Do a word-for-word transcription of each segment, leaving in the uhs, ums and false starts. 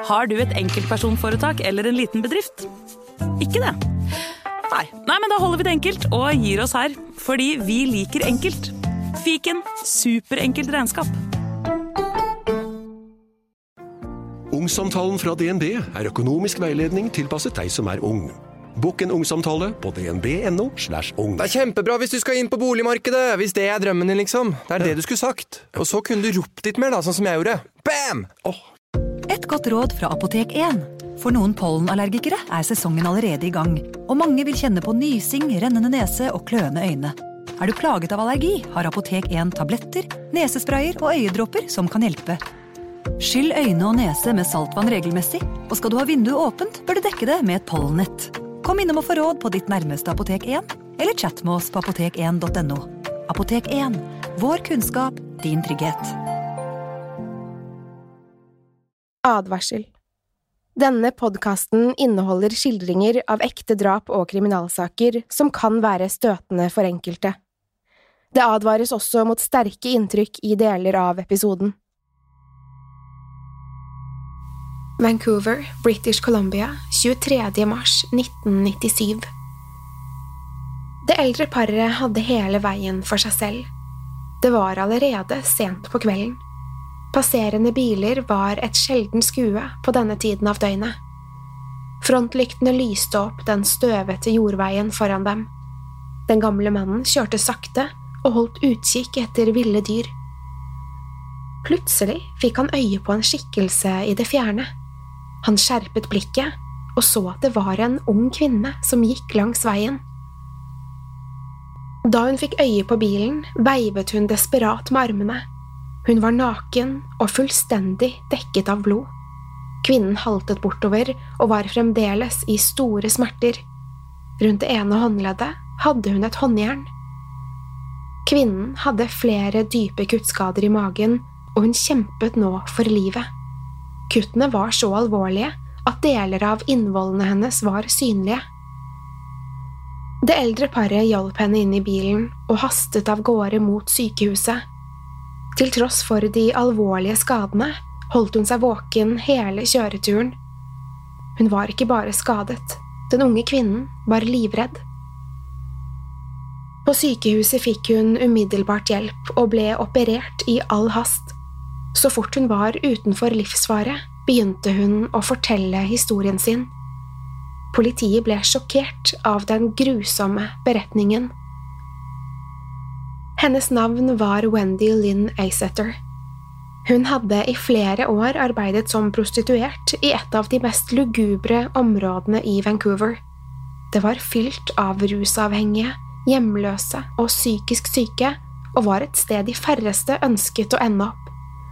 Har du et enkeltpersonforetak eller en liten bedrift? Ikke det? Nei. Nei, men da holder vi det enkelt og gir oss her, fordi vi liker enkelt. Fiken, superenkelt regnskap. Ungsamtalen fra D N B er økonomisk veiledning tilpasset deg som er ung. Bokk en ungsamtale på dnb.no slash ung. Det er kjempebra hvis du skal inn på boligmarkedet, hvis det er drømmen din, liksom. Det er det du skulle sagt. Og så kunne du ropt litt mer, da, sånn som jeg gjorde. Bam! Åh. Et godt råd fra Apotek en. For noen pollenallergikere er sesongen allerede i gang, og mange vil kjenne på nysing, rennende nese og kløende øyne. Er du plaget av allergi, har Apotek en tabletter, nesesprayer og øyedråper som kan hjelpe. Skyll øyne og nese med saltvann regelmessig, og skal du ha vinduet åpent, bør du dekke det med et pollennett. Kom innom og få råd på ditt nærmeste Apotek en, eller chat med oss på apotek en punktum no. Apotek en. Vår kunnskap, din trygghet. Advarsel. Denne podcasten inneholder skildringer av ekte drap og kriminalsaker som kan være støtende for enkelte. Det advares også mot sterke inntrykk i deler av episoden. Vancouver, British Columbia, tjuetredje mars nitten nittisju. Det eldre paret hadde hele veien for seg selv. Det var allerede sent på kvelden. Passerende biler var et sjelden skue på denne tiden av døgnet. Frontlyktene lyste opp den støvete jordveien foran dem. Den gamle mannen kjørte sakte og holdt utkikk etter ville dyr. Plutselig fikk han øye på en skikkelse i det fjerne. Han skjerpet blikket og så at det var en ung kvinne som gikk langs veien. Da hun fikk øye på bilen, veivet hun desperat med armene. Hun var naken og fullstendig dekket av blod. Kvinnen haltet bortover og var fremdeles i store smerter. Rundt det ene håndleddet hadde hun et håndjern. Kvinnen hadde flere dype kuttskader i magen, og hun kjempet nå for livet. Kuttene var så alvorlige at deler av innvollene hennes var synlige. Det eldre paret hjalp henne inn i bilen og hastet av gårde mot sykehuset. Til tross for de alvorlige skadene holdt hun seg våken hele kjøreturen. Hun var ikke bare skadet, den unge kvinnen var livredd. På sykehuset fikk hun umiddelbart hjelp og ble operert i all hast. Så fort hun var utenfor livsfare, begynte hun å fortelle historien sin. Politiet ble sjokkert av den grusomme beretningen. Hennes navn var Wendy Lynn Aysetter. Hun hadde i flere år arbeidet som prostituert i et av de mest lugubre områdene i Vancouver. Det var fylt av rusavhengige, hjemløse og psykisk syke, og var et sted de færreste ønsket å ende opp.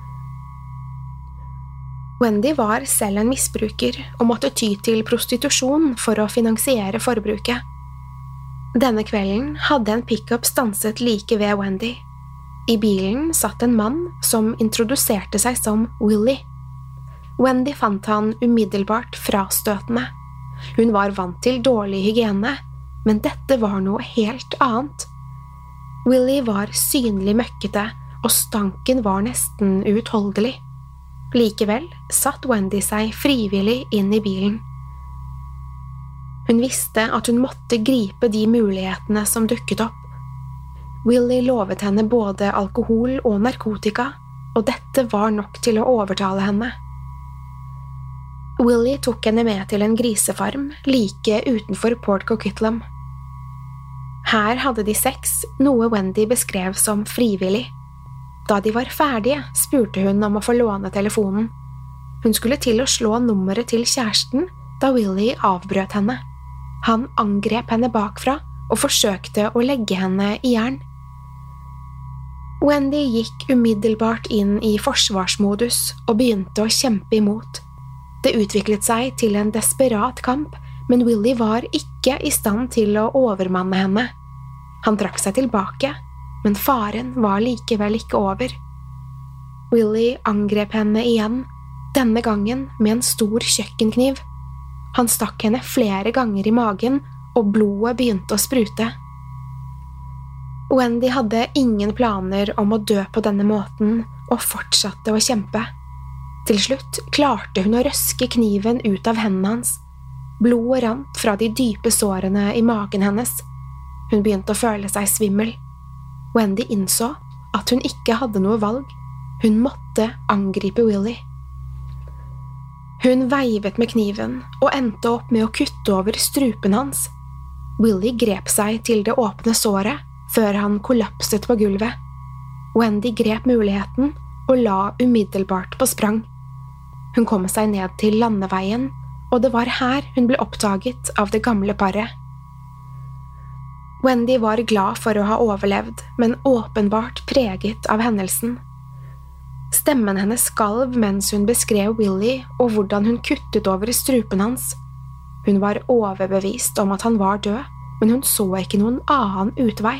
Wendy var selv en misbruker og måtte ty til prostitusjon for å finansiere forbruket. Denne kvelden hadde en pick-up stanset like ved Wendy. I bilen satt en mann som introduserte seg som Willie. Wendy fant han umiddelbart frastøtende. Hun var vant til dårlig hygiene, men dette var noe helt annet. Willie var synlig møkkete, og stanken var nesten uutholdelig. Likevel satt Wendy seg frivillig inn i bilen. Hun visste at hun måtte gripe de mulighetene som dukket opp. Willie lovet henne både alkohol og narkotika, og dette var nok til å overtale henne. Willie tok henne med til en grisefarm like utenfor Port Coquitlam. Her hadde de sex, noe Wendy beskrev som frivillig. Da de var ferdige, spurte hun om å få låne telefonen. Hun skulle til å slå nummeret til kjæresten, da Willie avbrøt henne. Han angrep henne bakfra og forsøkte å legge henne i jern. Wendy gikk umiddelbart inn i forsvarsmodus og begynte å kjempe imot. Det utviklet seg til en desperat kamp, men Willie var ikke i stand til å overmanne henne. Han trakk seg tilbake, men faren var likevel ikke over. Willie angrep henne igjen, denne gangen med en stor kjøkkenkniv. Han stakk henne flere ganger i magen, og blodet begynte å sprute. Wendy hadde ingen planer om å dø på denne måten, og fortsatte å kjempe. Til slutt klarte hun å røske kniven ut av hendene hans. Blodet rant fra de dype sårene i magen hennes. Hun begynte å føle seg svimmel. Wendy innså at hun ikke hadde noe valg. Hun måtte angripe Willy. Hun veivet med kniven og endte opp med å kutte over strupen hans. Willy grep seg til det åpne såret før han kollapset på gulvet. Wendy grep muligheten og la umiddelbart på sprang. Hun kom seg ned til landeveien, og det var her hun ble oppdaget av det gamle paret. Wendy var glad for å ha overlevd, men åpenbart preget av hendelsen. Stemmen hennes skalv mens hun beskrev Willy og hvordan hun kuttet over strupen hans. Hun var overbevist om at han var død, men hun så ikke noen annen utvei.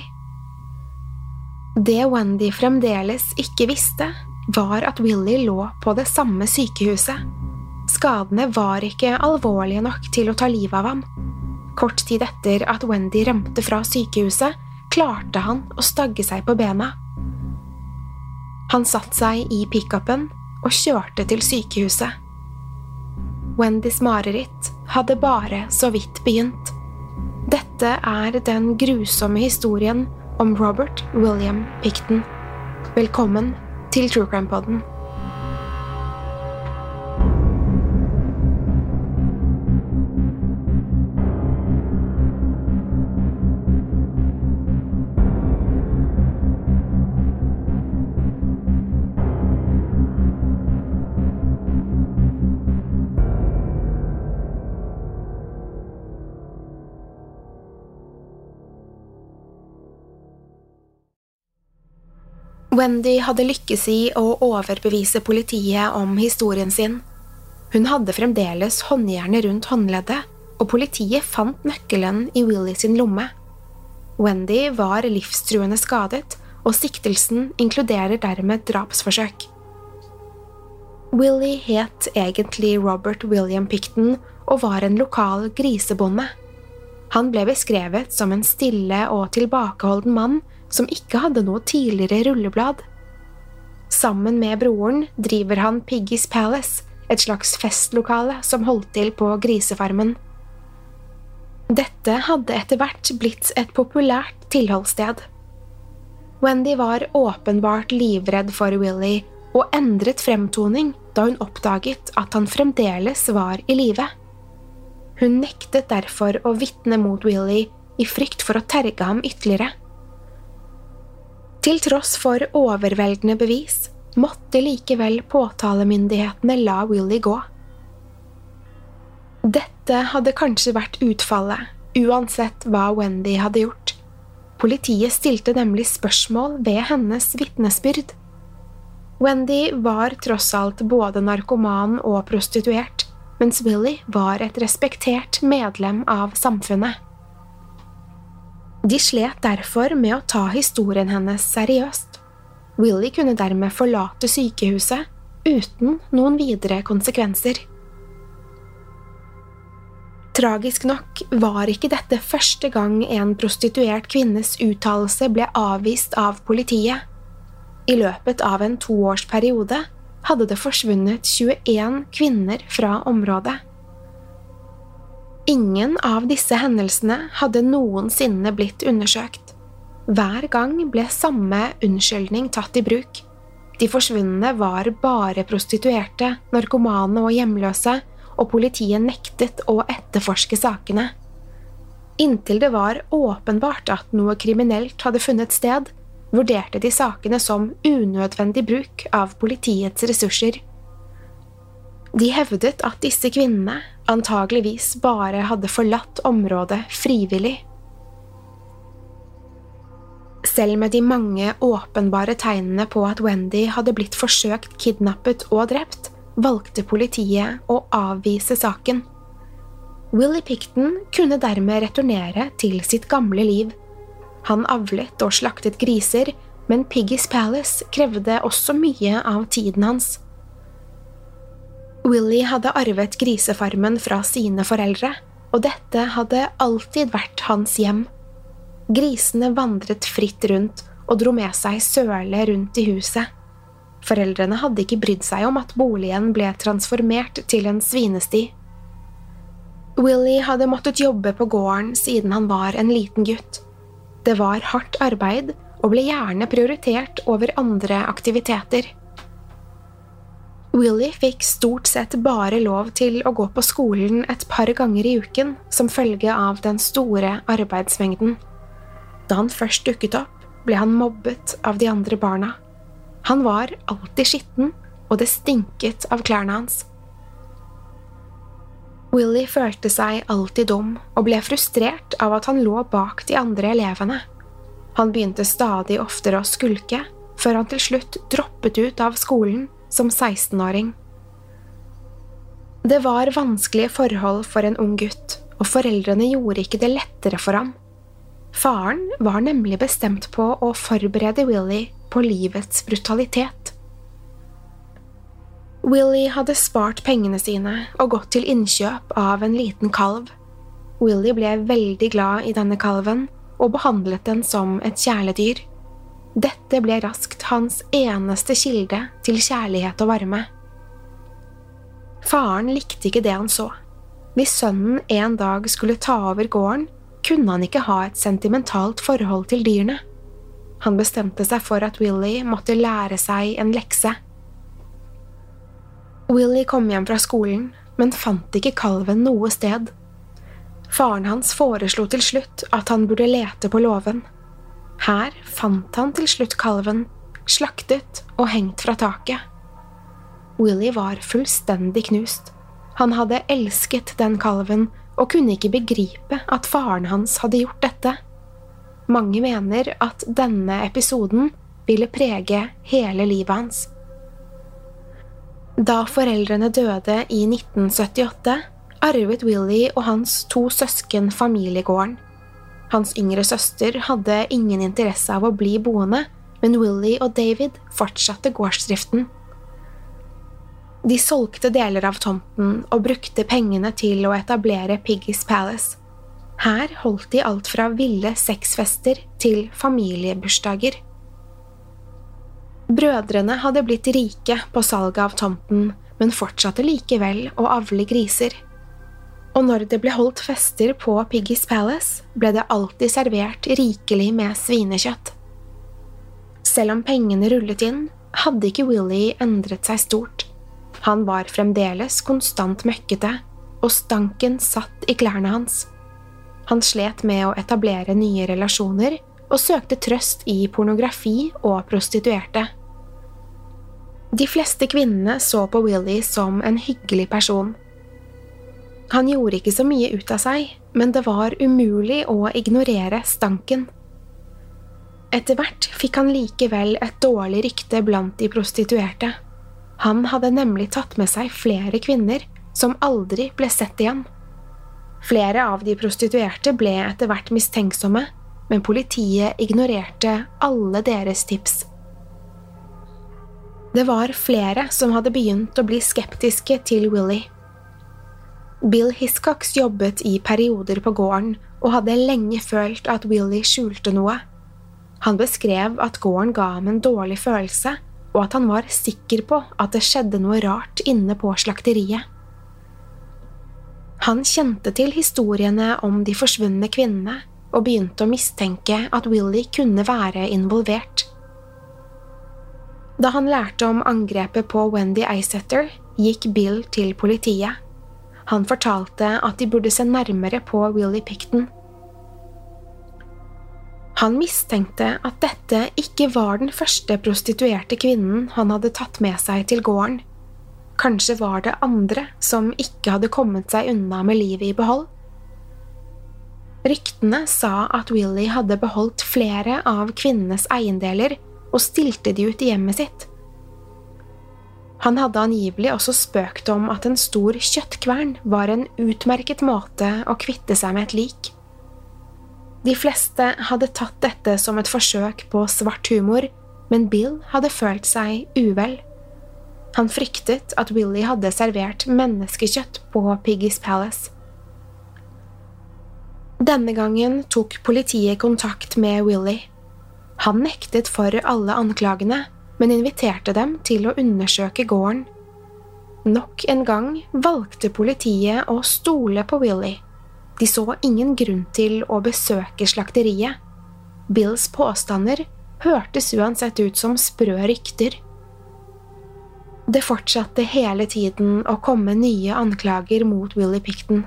Det Wendy fremdeles ikke visste, var at Willy lå på det samme sykehuset. Skadene var ikke alvorlige nok til å ta livet av ham. Kort tid etter at Wendy rømte fra sykehuset, klarte han å stagge seg på bena. Han satt seg i pick-upen og kjørte til sykehuset. Wendys mareritt hadde bare så vidt begynt. Dette er den grusomme historien om Robert William Pickton. Velkommen til True Crime Podden. Wendy hadde lykkes i å overbevise politiet om historien sin. Hun hadde fremdeles håndjernet rundt håndleddet, og politiet fant nøkkelen i Willy sin lomme. Wendy var livstruende skadet, og siktelsen inkluderer dermed drapsforsøk. Willy het egentlig Robert William Pickton og var en lokal grisebonde. Han ble beskrevet som en stille og tilbakeholden mann som ikke hadde noe tidligere rulleblad. Sammen med broren driver han Piggy's Palace, et slags festlokale som holdt til på grisefarmen. Dette hadde etter hvert blitt et populært tilholdssted. Wendy var åpenbart livredd for Willy og endret fremtoning da hun oppdaget at han fremdeles var i live. Hun nektet derfor å vitne mot Willy i frykt for å terge ham ytterligere. Til tross for overveldende bevis, måtte likevel påtalemyndighetene la Willy gå. Dette hadde kanskje vært utfallet, uansett hva Wendy hadde gjort. Politiet stilte nemlig spørsmål ved hennes vitnesbyrd. Wendy var tross alt både narkoman og prostituert, mens Willy var et respektert medlem av samfunnet. De slet derfor med å ta historien hennes seriøst. Willy kunne dermed forlate sykehuset uten noen videre konsekvenser. Tragisk nok var ikke dette første gang en prostituert kvinnes uttalelse ble avvist av politiet. I løpet av en toårsperiode hadde det forsvunnet tjueen kvinner fra området. Ingen av disse hendelsene hadde noensinne blitt undersøkt. Hver gang ble samme unnskyldning tatt i bruk. De forsvunne var bare prostituerte, narkomane og hjemløse, og politiet nektet å etterforske sakene. Inntil det var åpenbart at noe kriminelt hadde funnet sted, vurderte de sakene som unødvendig bruk av politiets ressurser. De hevdet at disse kvinnene antageligvis bare hadde forlatt området frivillig. Selv med de mange åpenbare tegnene på at Wendy hadde blitt forsøkt kidnappet og drept, valgte politiet å avvise saken. Willy Pickton kunne dermed returnere til sitt gamle liv. Han avlet og slaktet griser, men Piggy's Palace krevde også mye av tiden hans. Willy hadde arvet grisefarmen fra sine foreldre, og dette hadde alltid vært hans hjem. Grisene vandret fritt rundt og dro med seg søle rundt i huset. Foreldrene hadde ikke brydd seg om at boligen ble transformert til en svinesti. Willie hadde måttet jobbe på gården siden han var en liten gutt. Det var hardt arbeid og ble gjerne prioritert over andre aktiviteter. Willie fikk stort sett bare lov til å gå på skolen et par ganger i uken som følge av den store arbeidsmengden. Da han først dukket opp, ble han mobbet av de andre barna. Han var alltid skitten, og det stinket av klærne hans. Willie følte seg alltid dum og ble frustrert av at han lå bak de andre elevene. Han begynte stadig oftere å skulke, før han til slutt droppet ut av skolen som sekstenåring. Det var vanskelige forhold for en ung gutt, og foreldrene gjorde ikke det lettere for ham. Faren var nemlig bestemt på å forberede Willie på livets brutalitet. Willie hadde spart pengene sine og gått til innkjøp av en liten kalv. Willie ble veldig glad i denne kalven og behandlet den som et kjæledyr. Dette ble raskt hans eneste kilde til kjærlighet og varme. Faren likte ikke det han så. Hvis sønnen en dag skulle ta over gården, kunne han ikke ha et sentimentalt forhold til dyrene. Han bestemte seg for at Willie måtte lære seg en lekse. Willie kom hjem fra skolen, men fant ikke kalven noe sted. Faren hans foreslo til slutt at han burde lete på låven. Her fant han til slutt kalven, slaktet og hengt fra taket. Willie var fullstendig knust. Han hadde elsket den kalven og kunne ikke begripe at faren hans hadde gjort dette. Mange mener at denne episoden ville prege hele livet hans. Da foreldrene døde i nitten syttiåtte, arvet Willie og hans to søsken familiegården. Hans yngre søster hadde ingen interesse av å bli boende, men Willie og David fortsatte gårdsdriften. De solgte deler av tomten og brukte pengene til å etablere Piggy's Palace. Her holdt de alt fra ville sexfester til familiebursdager. Brødrene hadde blitt rike på salget av tomten, men fortsatte likevel å avle griser. Og når det ble holdt fester på Piggy's Palace, ble det alltid servert rikelig med svinekjøtt. Selv om pengene rullet inn, hadde ikke Willie endret seg stort. Han var fremdeles konstant møkkete, og stanken satt i klærne hans. Han slet med å etablere nye relasjoner, og søkte trøst i pornografi og prostituerte. De fleste kvinnene så på Willie som en hyggelig person. Han gjorde ikke så mye ut av seg, men det var umulig å ignorere stanken. Etter hvert fikk han likevel et dårlig rykte blant de prostituerte. Han hadde nemlig tatt med seg flere kvinner som aldri ble sett igjen. Flere av de prostituerte ble etter hvert mistenksomme, men politiet ignorerte alle deres tips. Det var flere som hadde begynt å bli skeptiske til Willie. Bill Hiscox jobbet i perioder på gården og hadde lenge følt at Willie skjulte noe. Han beskrev at gården ga ham en dårlig følelse, og at han var sikker på at det skjedde noe rart inne på slakteriet. Han kjente til historiene om de forsvunne kvinnene, og begynte å mistenke at Willie kunne være involvert. Da han lærte om angrepet på Wendy Eisetter, gikk Bill til politiet. Han fortalte at de burde se nærmere på Willie Pickton. Han mistenkte at dette ikke var den første prostituerte kvinnen han hadde tatt med seg til gården. Kanskje var det andre som ikke hadde kommet seg unna med livet i behold. Ryktene sa at Willie hadde beholdt flere av kvinnenes eiendeler og stilte de ut i hjemmet sitt. Han hadde angivelig også spøkt om at en stor kjøttkvern var en utmerket måte å kvitte seg med et lik. De fleste hadde tatt dette som et forsøk på svart humor, men Bill hadde følt seg uvel. Han fryktet at Willie hadde servert menneskekjøtt på Piggy's Palace. Denne gangen tok politiet kontakt med Willie. Han nektet for alle anklagene, men inviterte dem til å undersøke gården. Nok en gang valgte politiet å stole på Willie. De så ingen grunn til å besøke slakteriet. Bills påstander hørtes uansett ut som sprø rykter. Det fortsatte hele tiden å komme nye anklager mot Willie Pickton.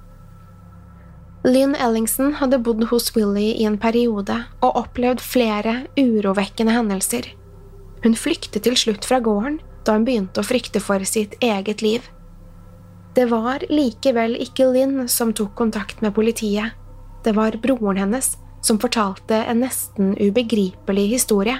Lynn Ellingson hadde bodd hos Willie i en periode og opplevd flere urovekkende hendelser. Hun flyktet til slutt fra gården da hun begynte å frykte for sitt eget liv. Det var likevel ikke Lynn som tok kontakt med politiet. Det var broren hennes som fortalte en nesten ubegripelig historie.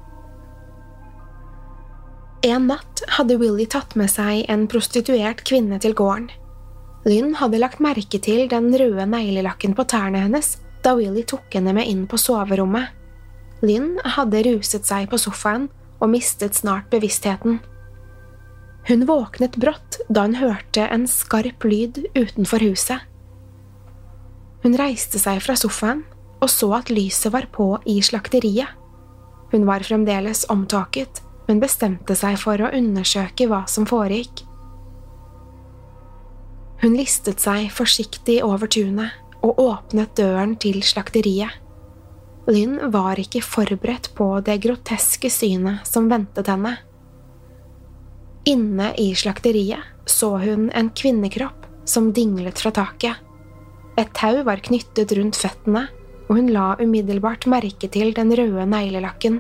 En natt hadde Willie tatt med seg en prostituert kvinne til gården. Lynn hadde lagt merke til den røde neglelakken på tærne hennes da Willie tok henne med inn på soverommet. Lynn hadde ruset seg på sofaen og mistet snart bevisstheten. Hun våknet brått da hun hørte en skarp lyd utenfor huset. Hun reiste seg fra sofaen og så at lyset var på i slakteriet. Hun var fremdeles omtåket, men bestemte seg for å undersøke hva som foregikk. Hun listet seg forsiktig over tunet og åpnet døren til slakteriet. Lynn var ikke forberedt på det groteske synet som ventet henne. Inne i slakteriet så hun en kvinnekropp som dinglet fra taket. Et tau var knyttet rundt føttene, og hun la umiddelbart merke til den røde neglelakken.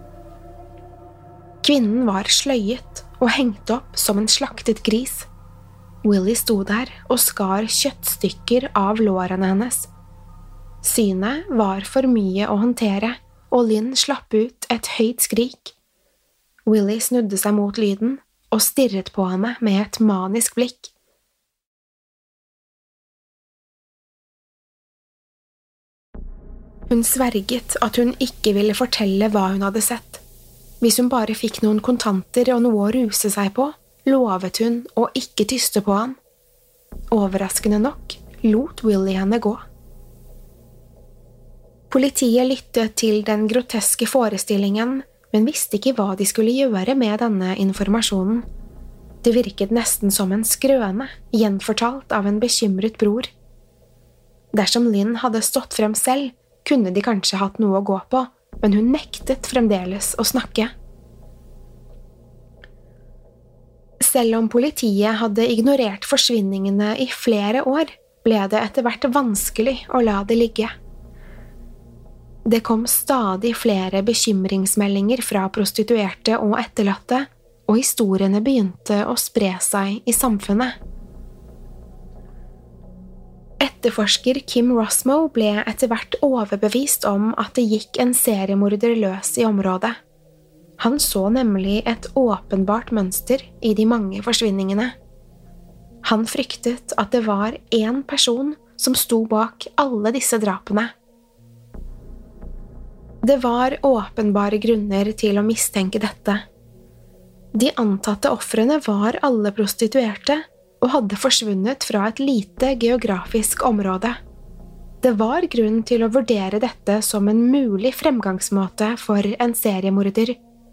Kvinnen var sløyet og hengt opp som en slaktet gris. Willie sto der og skar kjøttstykker av lårene hennes. Synet var for mye å håndtere, og Lynn slapp ut et høyt skrik. Willie snudde seg mot lyden og stirret på henne med et manisk blikk. Hun sverget at hun ikke ville fortelle hva hun hadde sett. Hvis hun bare fikk noen kontanter og noe å ruse seg på, lovet hun å ikke tyste på han. Overraskende nok lot Willie henne gå. Politiet lyttet til den groteske forestillingen, men visste ikke hva de skulle gjøre med denne informasjonen. Det virket nesten som en skrøne, gjenfortalt av en bekymret bror. Dersom Lynn hadde stått frem selv, kunne de kanskje hatt noe å gå på, men hun nektet fremdeles å snakke. Selv om politiet hadde ignorert forsvinningene i flere år, ble det etter hvert vanskelig å la det ligge. Det kom stadig flere bekymringsmeldinger fra prostituerte og etterlatte, og historiene begynte å spre seg i samfunnet. Etterforsker Kim Rosmo ble etter hvert overbevist om at det gikk en seriemorder løs i området. Han så nemlig et åpenbart mønster i de mange forsvinningene. Han fryktet at det var én person som sto bak alle disse drapene. Det var åpenbare grunner til å mistenke dette. De antatte ofrene var alle prostituerte, og hadde forsvunnet fra et lite geografisk område. Det var grunn til å vurdere dette som en mulig fremgangsmåte for en seriemorder.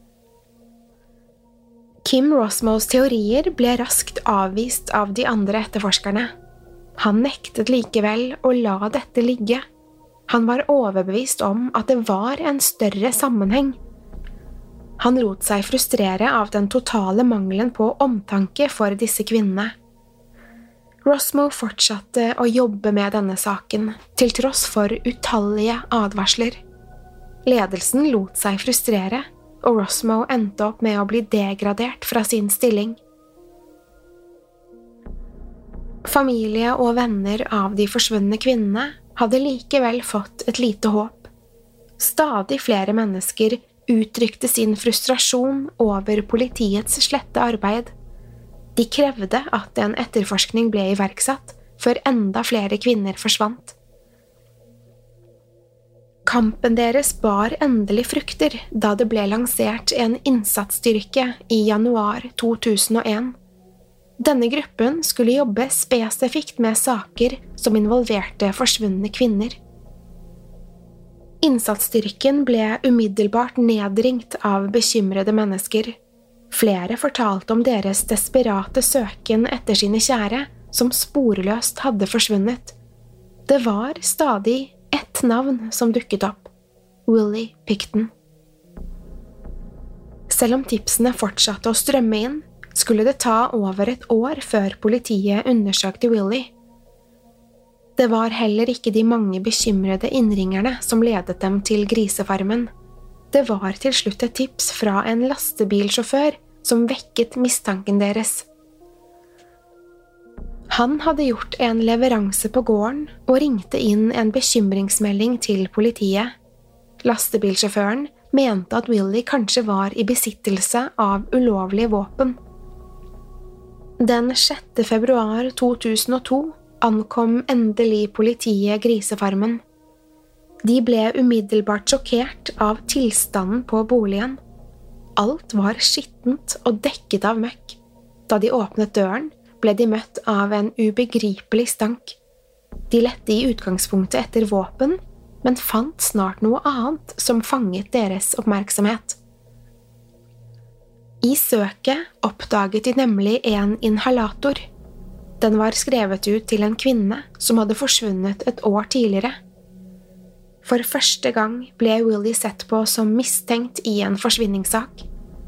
Kim Rosmos teorier ble raskt avvist av de andre etterforskerne. Han nektet likevel å la dette ligge. Han var overbevist om at det var en større sammenheng. Han lot seg frustrere av den totale mangelen på omtanke for disse kvinnene. Rosmo fortsatte å jobbe med denne saken, til tross for utallige advarsler. Ledelsen lot seg frustrere, og Rosmo endte opp med å bli degradert fra sin stilling. Familie og venner av de forsvunne kvinnene hadde likevel fått et lite håp. Stadig flere mennesker uttrykte sin frustrasjon over politiets slette arbeid. De krevde at en etterforskning ble iverksatt, før enda flere kvinner forsvant. Kampen deres bar endelig frukter da det ble lansert en innsatsstyrke i januar to tusen og en. Denne gruppen skulle jobbe spesifikt med saker som involverte forsvunne kvinner. Innsatsstyrken ble umiddelbart nedringt av bekymrede mennesker. Flere fortalte om deres desperate søken etter sine kjære, som sporløst hadde forsvunnet. Det var stadig ett navn som dukket opp. Willie Picton. Selv om tipsene fortsatte å strømme inn, skulle det ta over et år før politiet undersøkte Willie. Det var heller ikke de mange bekymrede innringerne som ledet dem til grisefarmen. Det var til slutt et tips fra en lastebilsjåfør som vekket mistanken deres. Han hadde gjort en leveranse på gården og ringte inn en bekymringsmelding til politiet. Lastebilsjåføren mente at Willie kanskje var i besittelse av ulovlige våpen. Den sjette februar to tusen og to ankom endelig politiet grisefarmen. De ble umiddelbart sjokkert av tilstanden på boligen. Alt var skittent og dekket av møkk. Da de åpnet døren, ble de møtt av en ubegripelig stank. De lette i utgangspunktet etter våpen, men fant snart noe annet som fanget deres oppmerksomhet. I søket oppdaget de nemlig en inhalator. Den var skrevet ut til en kvinne som hadde forsvunnet et år tidligere. For første gang ble Willie sett på som mistenkt i en forsvinningssak.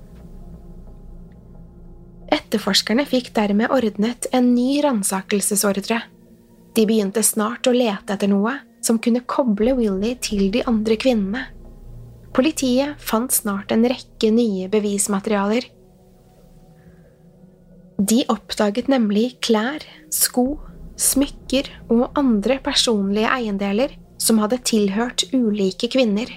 Etterforskerne fikk dermed ordnet en ny ransakelsesordre. De begynte snart å lete etter noe som kunne koble Willie til de andre kvinnene. Politiet fant snart en rekke nye bevismaterialer. De oppdaget nemlig klær, sko, smykker og andre personlige eiendeler som hadde tilhørt ulike kvinner.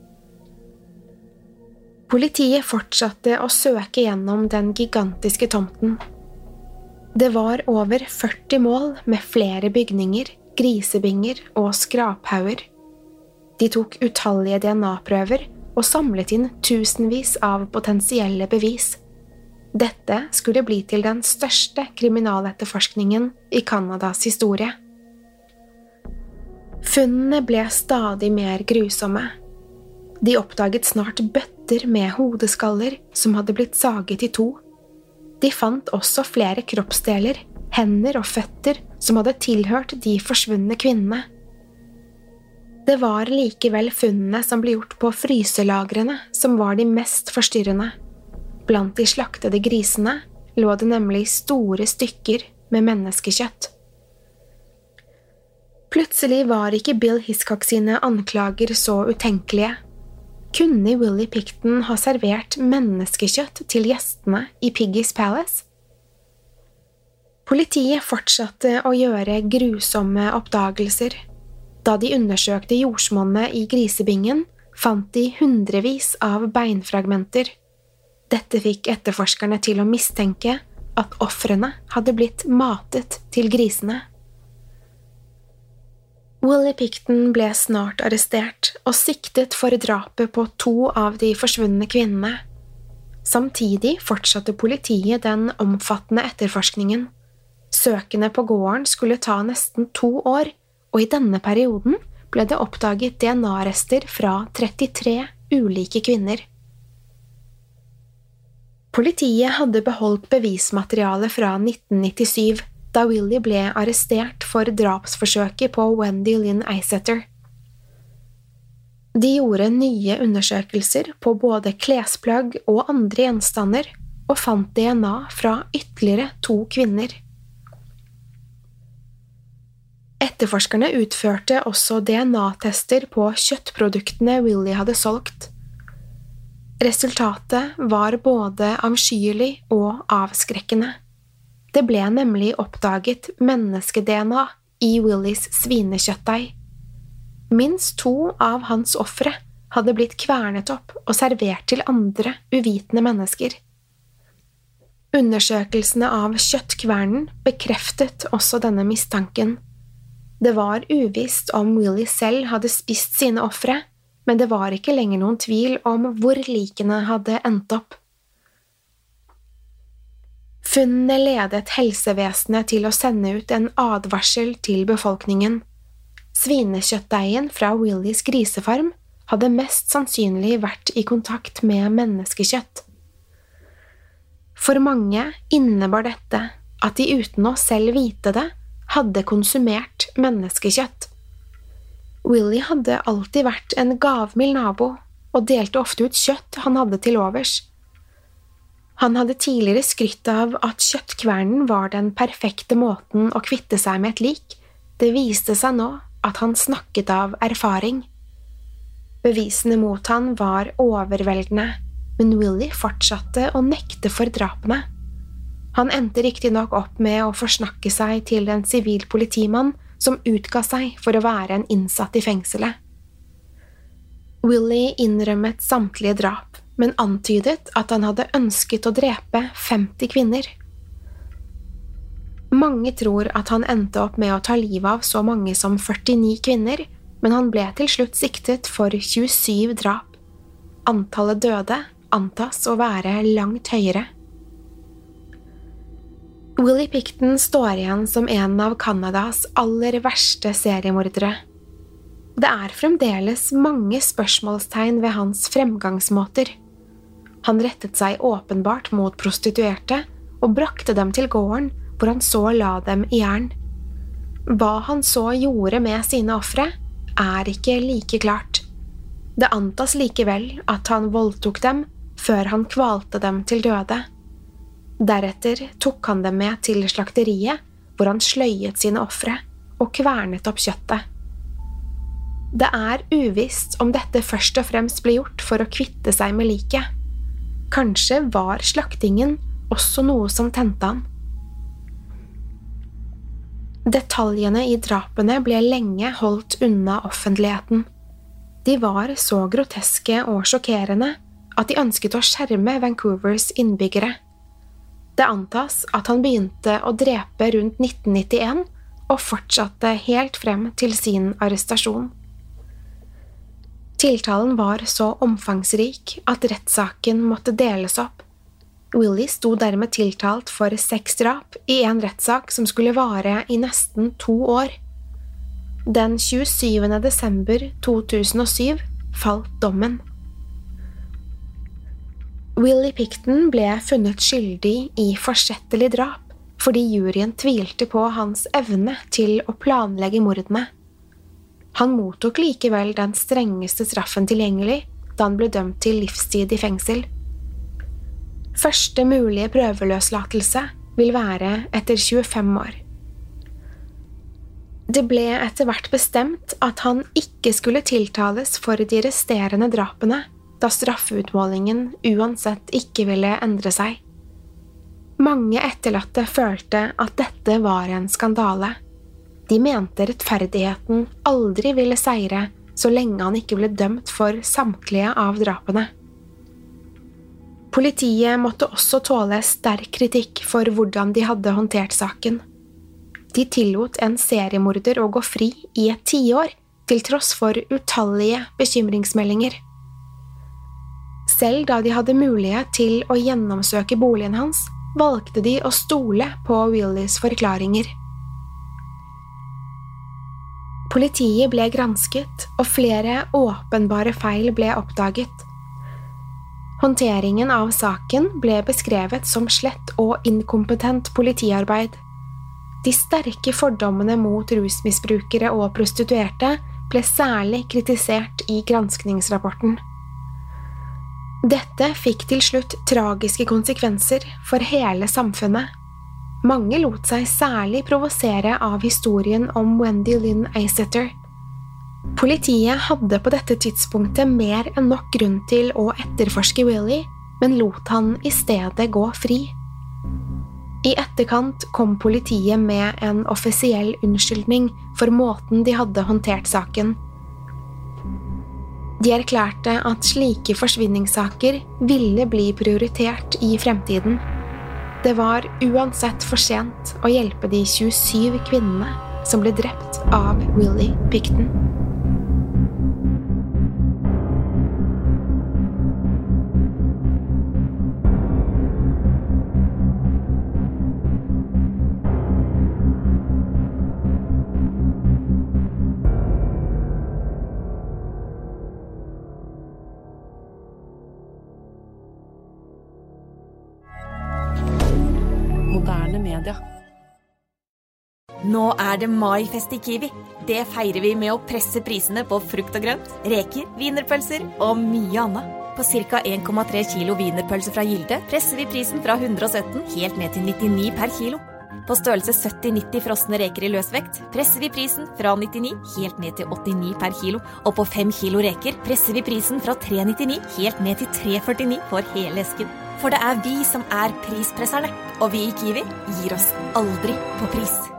Politiet fortsatte å søke gjennom den gigantiske tomten. Det var over førti mål med flere bygninger, grisebinger og skraphauger. De tok utallige D N A-prøver og samlet inn tusenvis av potensielle bevis. Dette skulle bli til den største kriminaletterforskningen i Kanadas historie. Funnene ble stadig mer grusomme. De oppdaget snart bøtter med hodeskaller som hadde blitt saget i to. De fant også flere kroppsdeler, hender og føtter som hadde tilhørt de forsvunne kvinnene. Det var likevel funnene som ble gjort på fryselagrene som var de mest forstyrrende. Blant de slaktede grisene lå det nemlig store stykker med menneskekjøtt. Plutselig var ikke Bill Hiscock sine anklager så utenkelige. Kunne Willie Picton ha servert menneskekjøtt til gjestene i Piggy's Palace? Politiet fortsatte å gjøre grusomme oppdagelser. Da de undersøkte jordsmonnet i grisebingen, fant de hundrevis av beinfragmenter. Dette fikk etterforskerne til å mistenke at ofrene hadde blitt matet til grisene. Willie Picton ble snart arrestert og siktet for drapet på to av de forsvunne kvinnene. Samtidig fortsatte politiet den omfattende etterforskningen. Søkene på gården skulle ta nesten to år, og i denne perioden ble det oppdaget D N A-rester fra trettitre ulike kvinner. Politiet hadde beholdt bevismateriale fra nitten nittisju, da Willie ble arrestert for drapsforsøket på Wendy Lynn Eisetter. De gjorde nye undersøkelser på både klesplagg og andre gjenstander, og fant D N A fra ytterligere to kvinner. Etterforskerne utførte også D N A-tester på kjøttproduktene Willie hadde solgt. Resultatet var både avskyelig og avskrekkende. Det ble nemlig oppdaget menneske-D N A i Willies svinekjøttdeig. Minst to av hans ofre hadde blitt kvernet opp og servert til andre uvitende mennesker. Undersøkelsene av kjøttkvernen bekreftet også denne mistanken. Det var uvisst om Willie selv hadde spist sine ofre, men det var ikke lenger noen tvil om hvor likene hadde endt opp. Funnene ledet helsevesenet til å sende ut en advarsel til befolkningen. Svinekjøttdeigen fra Willies grisefarm hadde mest sannsynlig vært i kontakt med menneskekjøtt. For mange innebar dette at de uten å selv vite det, hadde konsumert menneskekjøtt. Willie hadde alltid vært en gavmild nabo, og delte ofte ut kjøtt han hadde til overs. Han hadde tidligere skrytt av at kjøttkvernen var den perfekte måten å kvitte seg med et lik. Det viste seg nå at han snakket av erfaring. Bevisene mot han var overveldende, men Willie fortsatte å nekte for drapene. Han endte riktig nok opp med å forsnakke seg til en sivil politimann som utga seg for å være en innsatt i fengselet. Willie innrømmet samtlige drap, men antydet at han hadde ønsket å drepe femti kvinner. Mange tror at han endte opp med å ta livet av så mange som førtini kvinner, men han ble til slutt siktet for tjuesyv drap. Antallet døde antas å være langt høyere. Willie Pickton står igjen som en av Kanadas aller verste seriemordere. Det er fremdeles mange spørsmålstegn ved hans fremgangsmåter. Han rettet seg åpenbart mot prostituerte og brakte dem til gården, hvor han så la dem i jern. Hva han så gjorde med sine ofre, er ikke like klart. Det antas likevel at han voldtok dem før han kvalte dem til døde. Deretter tok han dem med til slakteriet, hvor han sløyet sine ofre og kvernet opp kjøttet. Det er uvisst om dette først og fremst ble gjort for å kvitte seg med liket. Kanskje var slaktingen også noe som tente han. Detaljene i drapene ble lenge holdt unna offentligheten. De var så groteske og sjokkerende at de ønsket å skjerme Vancouvers innbyggere. Det antas at han begynte å drepe rundt nitten nittien og fortsatte helt frem til sin arrestasjon. Tiltalen var så omfangsrik at rettssaken måtte deles opp. Willie sto dermed tiltalt for seks drap i en rettssak som skulle vare i nesten to år. Den tjuesyvende desember to tusen og syv falt dommen. Willie Pickton ble funnet skyldig i forsettlig drap fordi juryen tvilte på hans evne til å planlegge mordene. Han mottok likevel den strengeste straffen tilgjengelig da han ble dømt til livstid i fengsel. Første mulige prøveløslatelse vil være etter tjuefem år. Det ble etter hvert bestemt at han ikke skulle tiltales for de resterende drapene, da straffeutmålingen uansett ikke ville endre seg. Mange etterlatte følte at dette var en skandale. De mente rettferdigheten aldri ville seire så lenge han ikke ble dømt for samtlige av drapene. Politiet måtte også tåle sterk kritikk for hvordan de hadde håndtert saken. De tillot en seriemorder å gå fri i et tiår, til tross for utallige bekymringsmeldinger. Selv da de hadde mulighet til å gjennomsøke boligen hans, valgte de å stole på Willies forklaringer. Politiet ble gransket, og flere åpenbare feil ble oppdaget. Håndteringen av saken ble beskrevet som slett og inkompetent politiarbeid. De sterke fordommene mot rusmisbrukere og prostituerte ble særlig kritisert i granskningsrapporten. Dette fikk til slutt tragiske konsekvenser for hele samfunnet. Mange lot seg særlig provosere av historien om Wendy Lynn Eiseter. Politiet hadde på dette tidspunktet mer enn nok grunn til å etterforske Willie, men lot han i stedet gå fri. I etterkant kom politiet med en offisiell unnskyldning for måten de hadde håndtert saken. De erklærte at slike forsvinningssaker ville bli prioritert i fremtiden. Det var uansett for sent å hjelpe de tjuesyv kvinnene som ble drept av Willie Pickton. Nå er det maifest i Kiwi. Det feirer vi med å presse prisene på frukt og grønt, reker, wienerpølser og mye annet. På cirka en komma tre kilo wienerpølser fra Gilde presser vi prisen fra hundre og sytten helt ned til nittini per kilo. På størrelse sytti nitti frosne reker i løsvekt presser vi prisen fra nittini helt ned til åttini per kilo. Og på fem kilo reker presser vi prisen fra tre nittini helt ned til tre førtini for hele esken. For det er vi som er prispresserne, og vi i Kiwi gir oss aldri på pris.